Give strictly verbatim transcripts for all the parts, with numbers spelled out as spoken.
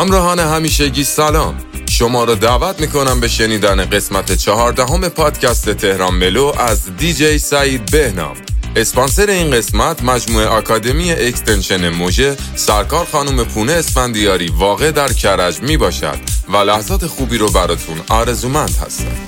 همراهان همیشگی سلام، شما را دعوت میکنم به شنیدن قسمت چهاردهم پادکست تهران ملو از دیجی سعید بهنام. اسپانسر این قسمت مجموعه آکادمی اکستنشن موژه سرکار خانم پونه اسفندیاری واقع در کرج می باشد و لحظات خوبی رو براتون آرزومند هستم.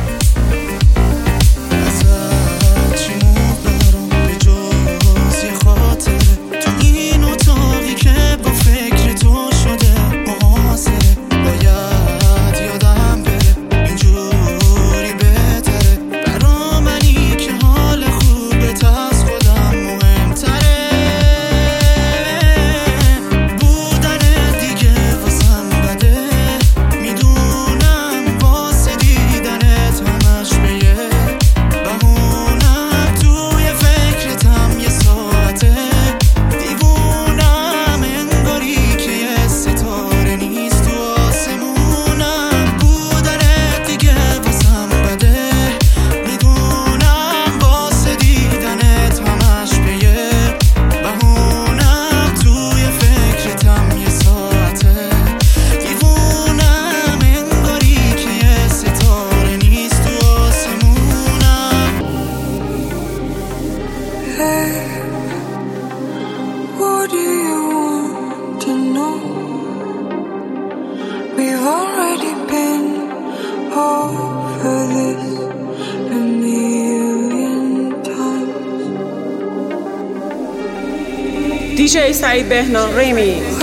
دیجی سعید بهنام ریمیکس.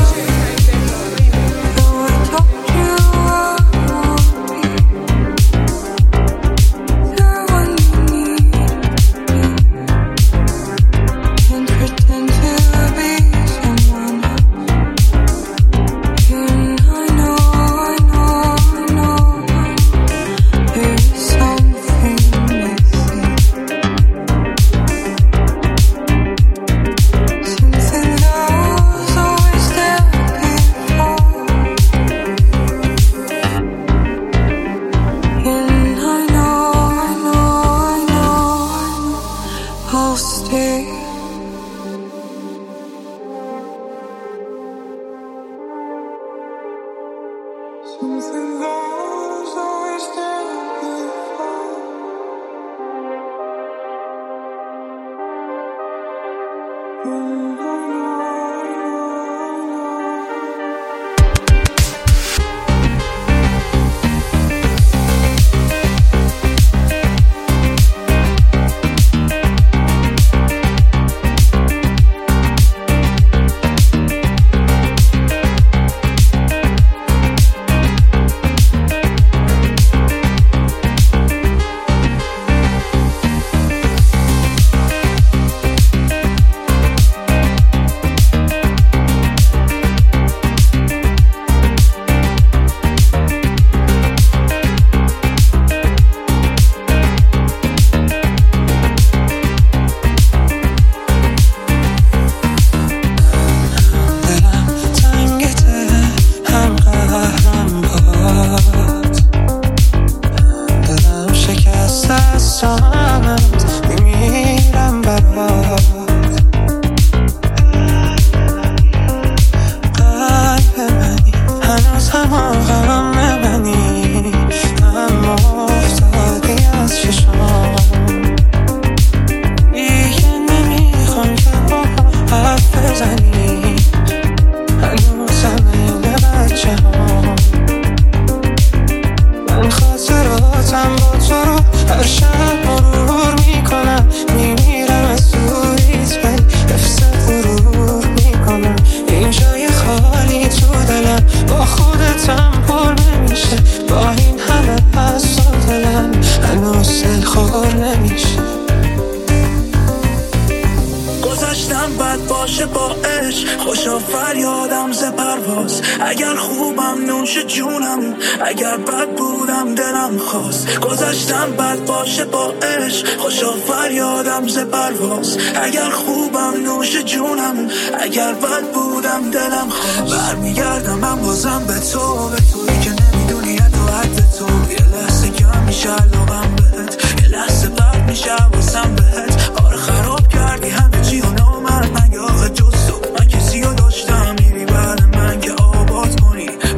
من که آباد کنی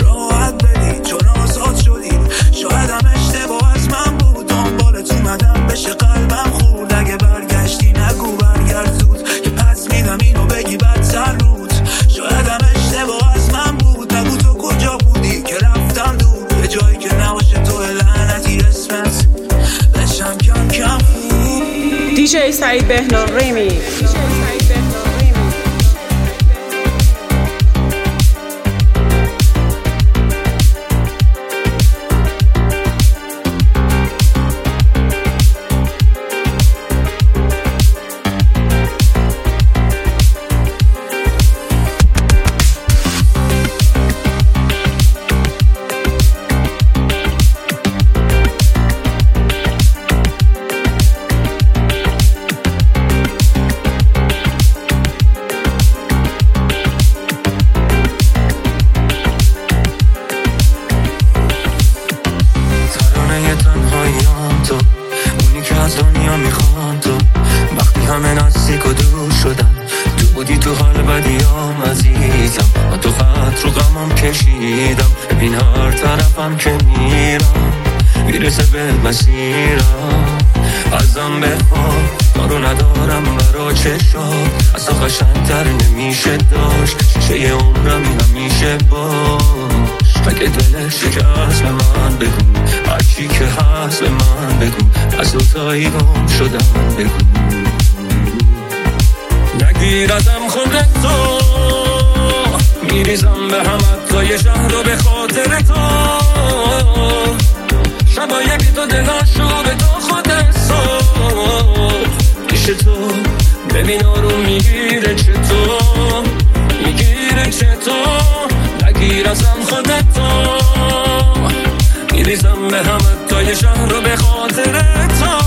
دیجی سعید بهنام ریمیکس. ببین هر طرفم که میرم میرسه به مسیرم. ازم بخواه کارو ندارم برا چشات، اصلا قشنگتر نمیشه داشت. شیشه عمرم همیشه باش. اگه دلش شکست به من بگو، هرچی که هست به من بگو، از دوتایی گم شدم بگو. نگیر ازم خودتو، میریزم به هم حتی شهر رو به خاطر تو. شبای بی تو دلاشو به تو خود حساب پیش تو. ببین آروم میگیره چطور، میگیره چطور. نگیر ازم خودتو، میریزم به هم حتی شهر رو به خاطر تو.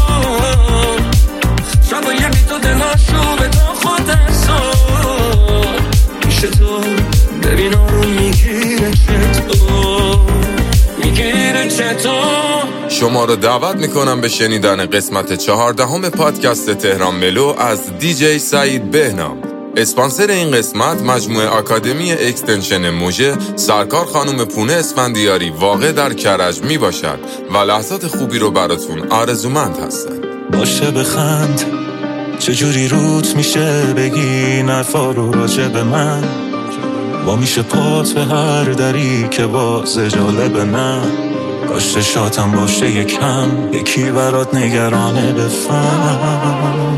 شبای بی تو دلاشو به تو خود حساب پیش تو. ببین آروم میگیره چطور، میگیره چطور. شما رو دعوت میکنم به شنیدن قسمت چهاردهم پادکست تهران ملو از دیجی سعید بهنام. اسپانسر این قسمت مجموعه آکادمی اکستنشن موژه سرکار خانم پونه اسفندیاری واقع در کرج می باشد و لحظات خوبی رو براتون آرزومند هستن. باشه بخند، چجوری روت میشه بگی نرفا رو راجع به من. با میشه پات به هر دری که باز جالب نه. کاش شاتم باشه یکم، یکی برات نگرانه بفهم.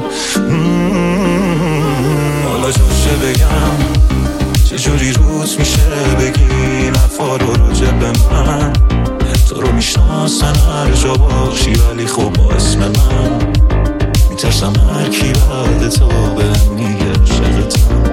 حالا جاشه بگم چجوری روت میشه بگی نرفا رو راجع به من. تو رو میشناسن هر جا باشی ولی خوب با اسم من میترسم هر کی بعد تو به میگه عاشقتم.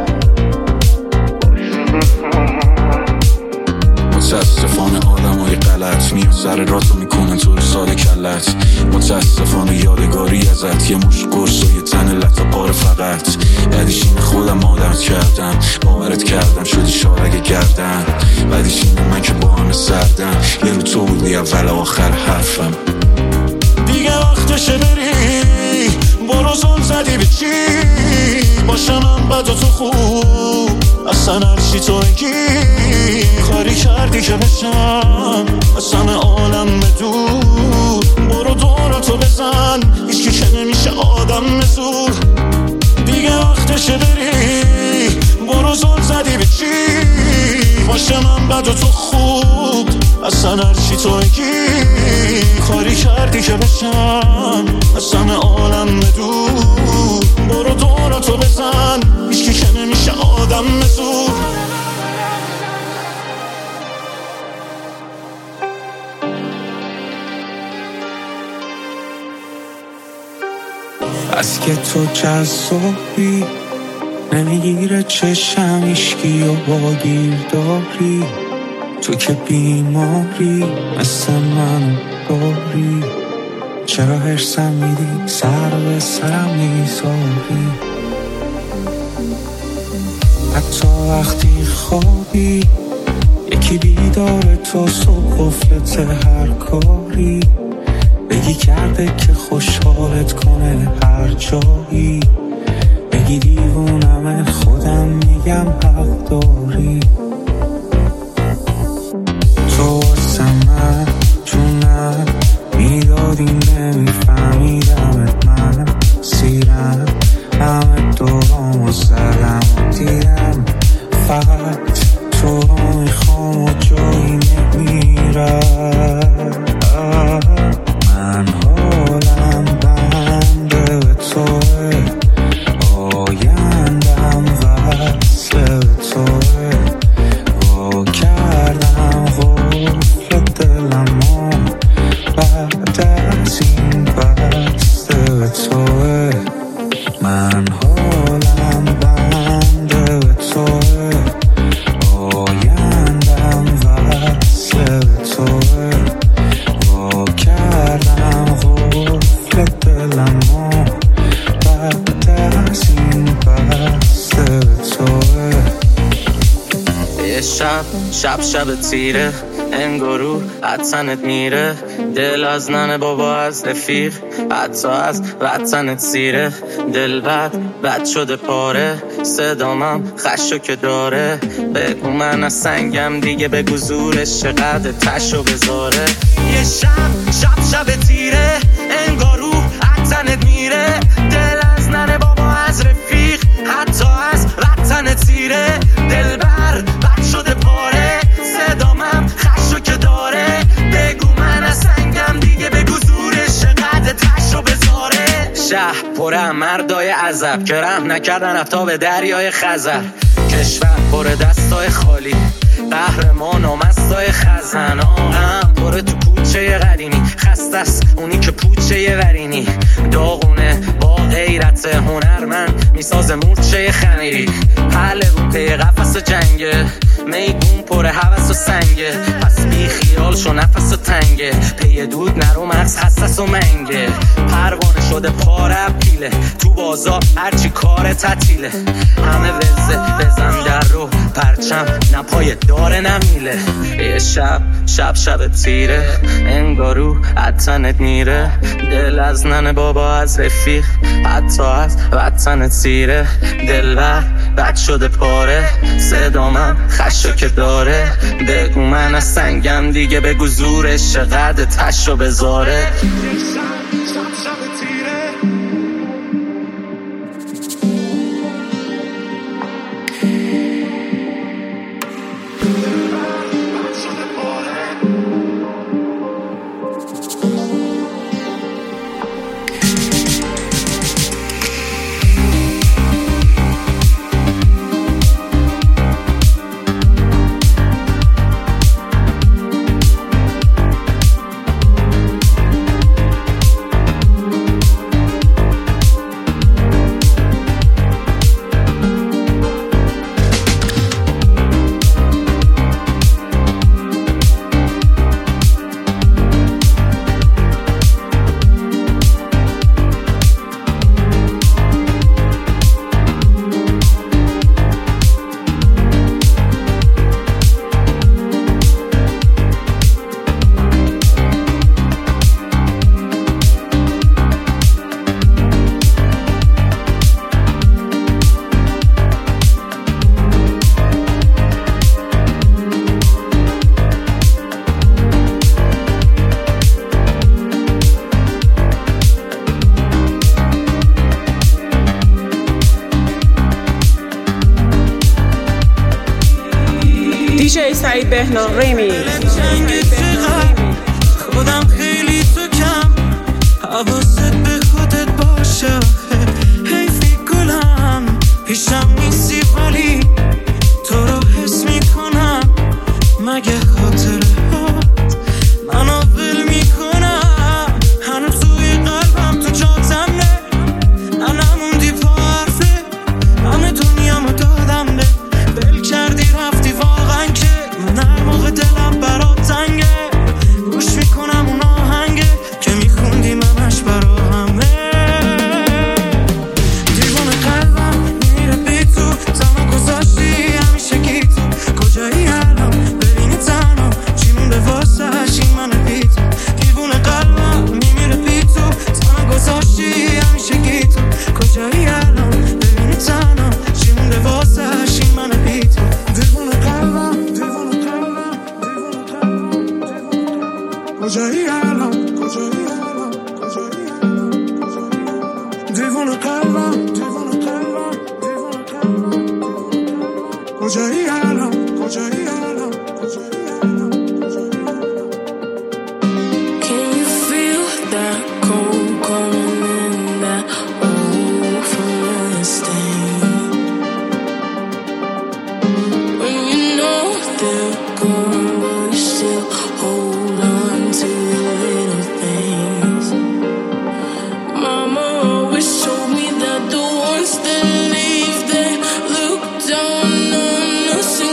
متاسفانه آدم های غلط میان سر راتو میکنن تو رو ساده کلت. متاسفانه یادگاری ازت یه مش قرص و یه تن لطا پاره فقط. بعدیش اینه خودم عادت کردم، باورت کردم شدی شارگ گردن. بعدیش اینه من که با همه سردم، یه رو تو بودی اول آخر حرفم. دیگه وقتشه بری، برو زن زدی به چی باشه من بد و تو خوب. اصلا هرچی تو بگی کاری کردی که بشم از همه عالم بدور. برو دورتو بزن، هیچکی که نمیشه آدم زور. دیگه وقتشه بری، برو زل زدی به چی باشه من بد و تو خوب. اصلا هرچی تو بگی کاری کردی که بشم از همه عالم بدور. برو دورتو بزن، هیچکی که نمیشه آدم زور. از که تو جذابی نمیگیره چشم ایشکی و باگیر داری. تو که بیماری مثل من داری. چرا هرسم میدی سر به سرم میذاری. حتی وقتی خوابی یکی بیداره تو صبح قفلت هر کاری. بگی کرده که خوشحالت کنه هر جایی. بگی دیوونم خودم میگم حق داری. تو واسه من جونم میدادی نمیفهمیدمت. من سیرم همه دورام و زدم و دیدم فقط تو رو میخوام و جایی نمیرم. شب شب تیره انگارو حتنت میره، دل از ننه بابا از رفیق، حتی از وطنت سیره. دل بد بد شده پاره، صدامم خشو که داره. بگو من از سنگم دیگه، بگو زورش چقدر تشو بذاره. یه شب شب شب تیره انگارو حتنت میره، دل از ننه بابا از رفیق، حتی از وطنت سیره. دل بر بد شده پاره، صدامم خشو که داره. بگو من از سنگم دیگه، بگو زورش چقدر تشو بذاره. شهر پره مردای عذب که رحم نکردن رفتا به دریای خزر. کشور پره دستای خالی، قهرمان و مستای خزن. آهم پره تو کوچه قدیمی، خسته است اونی که پوچه ورینی. داغونه با غیرت هنرمند میساز مورچه خمیری. حله رو پی قفص جنگه، میگون پر هوس و سنگه. پس بی خیال شو نفس و تنگه، پی دود نرو مغز حساس و منگه. پروانه شده پاره پیله، تو بازار هرچی کار تعطیله. همه وزه بزن در رو پرچم، نپای داره نمیله. یه شب شب شب تیره انگارو حتنت میره، دل از ننه بابا از رفیق، حتی از وطنت سیره. دل بر بد شده پاره، صدامم خشو که داره. بگو من از سنگم دیگه، بگو زورش چقدر تشو بذاره. دیجی سعید بهنام ریمیکس. خودم خیلی تو کم، حواست به خودت باشه. حیفی گلم پیشم نیستی، ولی تو رو حس میکنم. مگه خاطره هات منو ول میکنم؟ هنوز توی قلبم تو جاتم نه، من نموندی پا حرفه. همه دنیامو دادم نه، ول کردی رفتی واقعا که من هر موقع دلم برات تنگه. گوش میکنم اون آهنگه که میخوندی منش برا همه. دیوان قلبم میره بی تو، تنها گذاشتی همیشه گی تو. کجایی الان ببینی تنها چی مونده واسه این من بی تو. دیوان قلبم میره بی تو، تنها گذاشتی همیشه گی تو. کجایی الان ببینی تنها چی مونده واسه این من بی تو. دیوان قلبم دیوان قلبم کجایی الان کجایی الان کجایی الان دیوان قلبم دیوان قلبم دیوان قلبم کجایی الان کجایی الان کجایی الان. Can you feel that cold coming in, that old familiar stain? When you know they're gone, will you still hold on to the little things? Mama always told me that the ones that leave, they look down on us.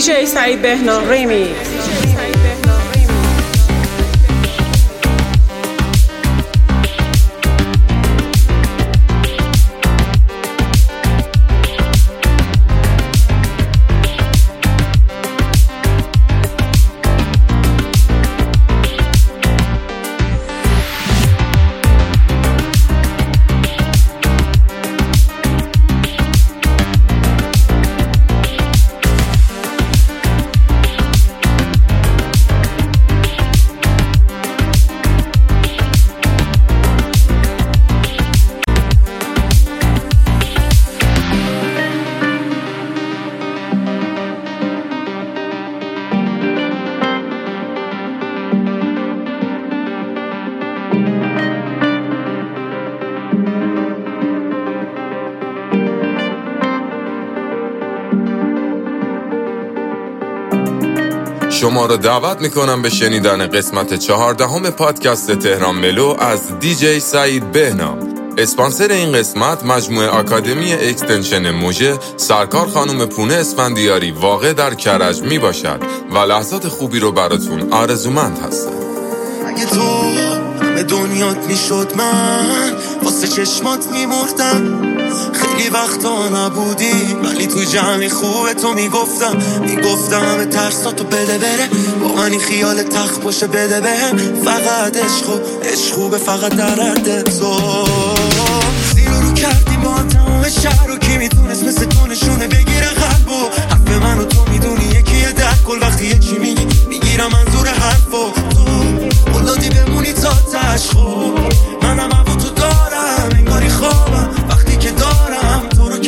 دیجی سعید بهنام ریمیکس. شما رو دعوت میکنم به شنیدن قسمت چهاردهم پادکست تهران ملو از دیجی سعید بهنام. اسپانسر این قسمت مجموعه آکادمی اکستنشن موژه سرکار خانم پونه اسفندیاری واقع در کرج می باشد و لحظات خوبی رو براتون آرزومند هستم. اگه تو به دنیات میشد من واسه چشمات میمردم، خیلی وقتا نبودی ولی تو جمعی خوبه تو میگفتم میگفتم همه ترساتو بده بره، با من این خیال تخت باشه بده بهم، فقط عشقو عشقو فقط درد تو زیر رو کردی با تمام شهر رو، کی میتونست مثل تو نشونه بگیره قلبو، حرف منو تو میدونی یکیه در کل وقتی یه چی میگی میگیرم منظور حرفو، تو بلادی بمونی تا تشخو، منم هوا تو دارم انگاری خوابم وقتی که دارم تو رو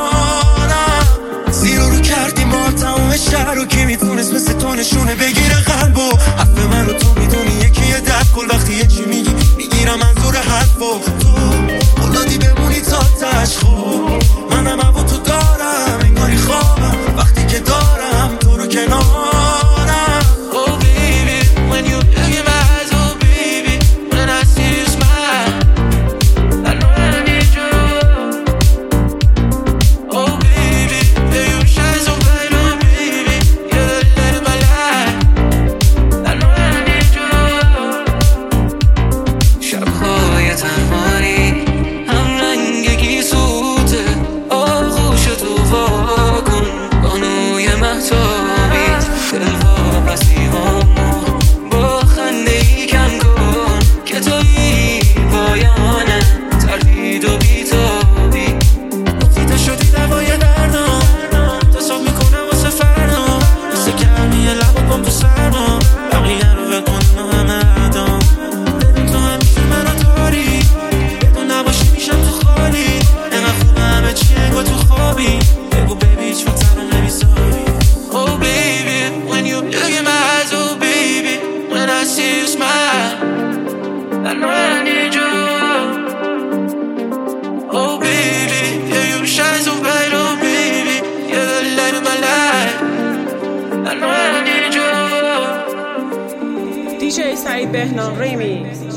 کنارم، زیر رو کردی ما تمام شهر رو، کی میتونست مثل تو نشونه بگیره قلبو، حرف منو تو میدونی یکیه در کل وقتی یه چی میگی میگیرم منظور حرفو، تو بلادی بمونی تا تشخو، منم هوا تو دارم انگاری خوابم وقتی که دارم تو رو کنارم. دیجی سعید بهنام ریمیکس.